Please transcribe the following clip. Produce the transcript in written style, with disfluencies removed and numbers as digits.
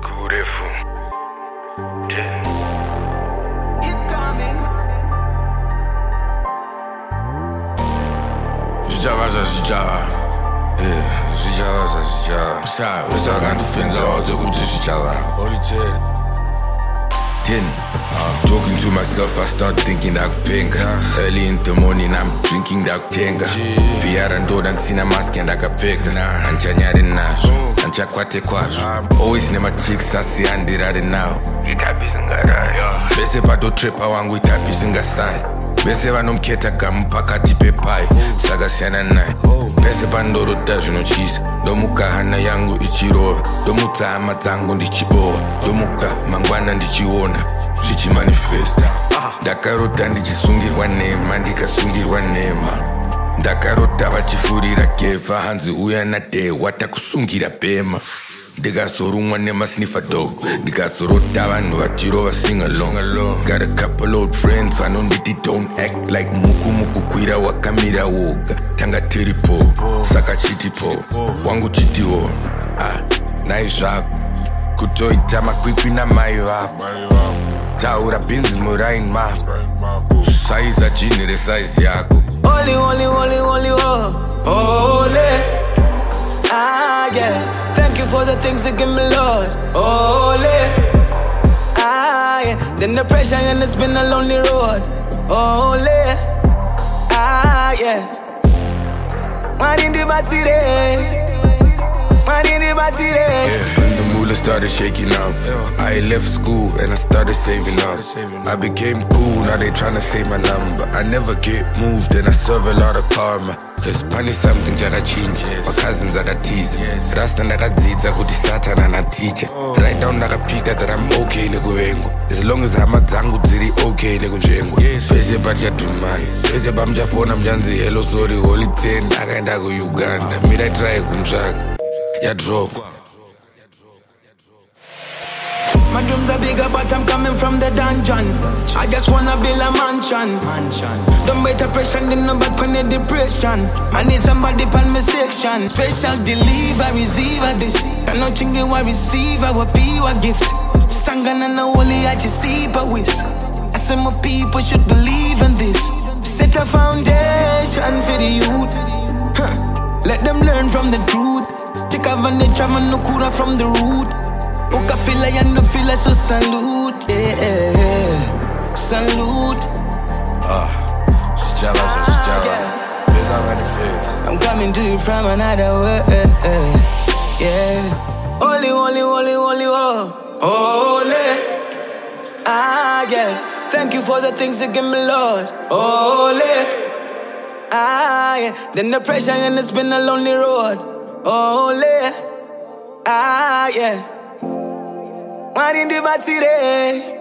Kurefu. Ten. Zijawa. Zijawa. Sa, wesakanda ufenza wazo ukuthi zijawa. Only 10. Talking to myself, I start thinking dakuphenga. Early in the morning, I'm drinking dakuthenga. Biyara ndoda ngisina mask and akapheka. Anjanyari nazo, anjakwate kwazo. Always nema chicks asiyandirari nawo. Ithapi singarayo. Bese batotrapper wangu ithapi singasali. Bese vanomkhetha gamu phakathi pepayi sakasiyana naye. Bese pandorota zvinotyisa. Ndomuka hana yangu ichirova. Ndomutsa hama dzangu ndichibowa. Ndomuka mangwana ndichiona zvichimanifesta. Ndakarota ndichisungirwa nhema ndikasungirwa nhema. Ndakarota vachifurira gevha hanzi uya nadewa takusungira bhema. Ndikazorumwa nemasniffer dog. Ndikazorota vanhu vachirova sing along. Got a couple old friends vanonditi don't act like muku kwira wakamira woga. Tanga tiripo saka chitipo wangu chitiwo naizvako kutoita makwikwi namai vako. Taura bhinzi muraini mako. Saiza jini resaizi yako. Holy, yeah. Thank you for the things you give me, Lord. Holy, yeah. Then the pressure and it's been a lonely road. Holy, yeah. Marindi batire. When the moolah started shaking up, I left school and I started saving up. I became cool, now they tryna say my number. I never get moved and I serve a lot of karma. Cause pani something jaka change, my cousins aka tease. Rasta nakadzidza kuti Satan ana teacher. Right down nakapika that I'm okay nekuvengo. As long as hama dzangu dziri okay nekunzvengo. Pese pachatumani, pese pamchafona mchanzi hello sorry holy 10 akaenda ku Uganda. Mira try kumtsvaka. Ya drop. My dreams are bigger, but I'm coming from the dungeon. I just wanna build a mansion. Don't wait a pressure, then no back on the depression. I need somebody on my section. Special delivery, receiver this. I'm not thinking what receive, I will be a gift. Sangana na woli, I just see a whiz. I said more people should believe in this. Set a foundation for the youth. Let them learn from the truth. Take a vantage of Nukura from the root. Uka feel and no feel so salute. Yeah. Salute. Zijawa. I'm coming to you from another world. Yeah. Holy, yeah. Thank you for the things you give me, Lord. Holy, yeah. Then the pressure and it's been a lonely road. Holy, yeah. Marindi batire.